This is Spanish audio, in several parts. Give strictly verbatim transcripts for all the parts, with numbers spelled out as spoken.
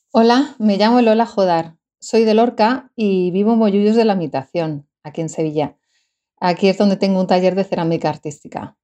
Hola, me llamo Lola Jodar, soy de Lorca y vivo en Mollullos de la Mitación, aquí en Sevilla. Aquí es donde tengo un taller de cerámica artística.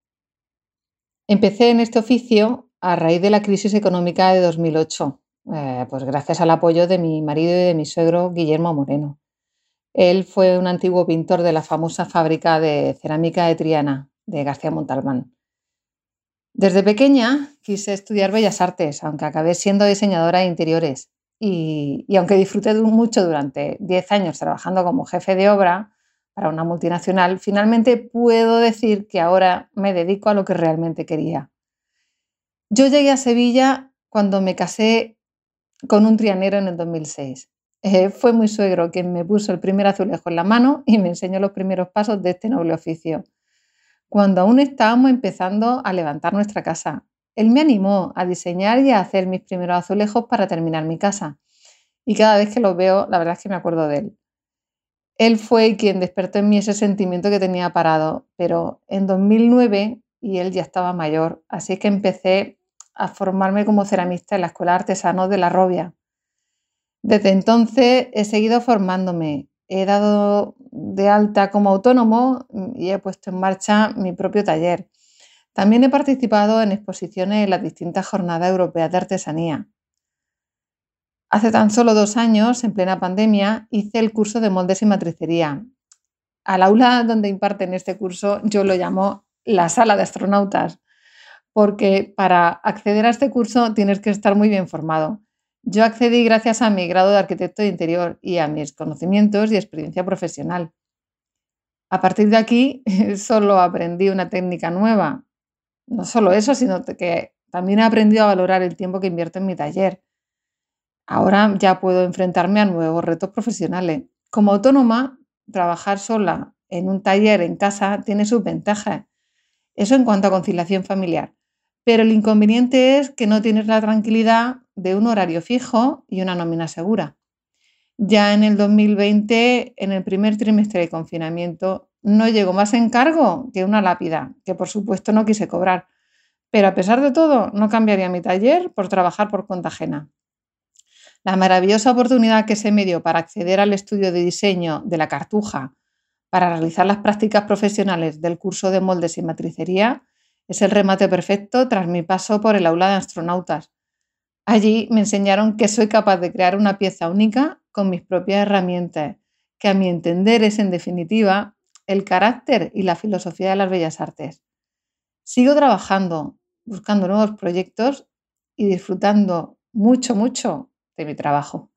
Empecé en este oficio a raíz de la crisis económica de dos mil ocho, eh, pues gracias al apoyo de mi marido y de mi suegro Guillermo Moreno. Él fue un antiguo pintor de la famosa fábrica de cerámica de Triana, de García Montalbán. Desde pequeña quise estudiar Bellas Artes, aunque acabé siendo diseñadora de interiores. Y, y aunque disfruté du- mucho durante diez años trabajando como jefe de obra para una multinacional, finalmente puedo decir que ahora me dedico a lo que realmente quería. Yo llegué a Sevilla cuando me casé con un trianero en el dos mil seis. Eh, fue mi suegro quien me puso el primer azulejo en la mano y me enseñó los primeros pasos de este noble oficio cuando aún estábamos empezando a levantar nuestra casa. Él me animó a diseñar y a hacer mis primeros azulejos para terminar mi casa. Y cada vez que los veo, la verdad es que me acuerdo de él. Él fue quien despertó en mí ese sentimiento que tenía parado, pero en dos mil nueve y él ya estaba mayor, así que empecé a formarme como ceramista en la Escuela de Artesanos de La Robia. Desde entonces he seguido formándome, he dado de alta como autónomo mm, y he puesto en marcha mi propio taller. También he participado en exposiciones en las distintas jornadas europeas de artesanía. Hace tan solo dos años, en plena pandemia, hice el curso de moldes y matricería. Al aula donde imparten este curso yo lo llamo la sala de astronautas, porque para acceder a este curso tienes que estar muy bien formado. Yo accedí gracias a mi grado de arquitecto de interior y a mis conocimientos y experiencia profesional. A partir de aquí solo aprendí una técnica nueva. No solo eso, sino que también he aprendido a valorar el tiempo que invierto en mi taller. Ahora ya puedo enfrentarme a nuevos retos profesionales. Como autónoma, trabajar sola en un taller en casa tiene sus ventajas. Eso en cuanto a conciliación familiar. Pero el inconveniente es que no tienes la tranquilidad de un horario fijo y una nómina segura. Ya en el dos mil veinte, en el primer trimestre de confinamiento, no llegó más encargo que una lápida, que por supuesto no quise cobrar. Pero a pesar de todo, no cambiaría mi taller por trabajar por cuenta ajena. La maravillosa oportunidad que se me dio para acceder al estudio de diseño de la Cartuja para realizar las prácticas profesionales del curso de moldes y matricería es el remate perfecto tras mi paso por el aula de astronautas. Allí me enseñaron que soy capaz de crear una pieza única con mis propias herramientas, que a mi entender es en definitiva el carácter y la filosofía de las bellas artes. Sigo trabajando, buscando nuevos proyectos y disfrutando mucho, mucho de mi trabajo.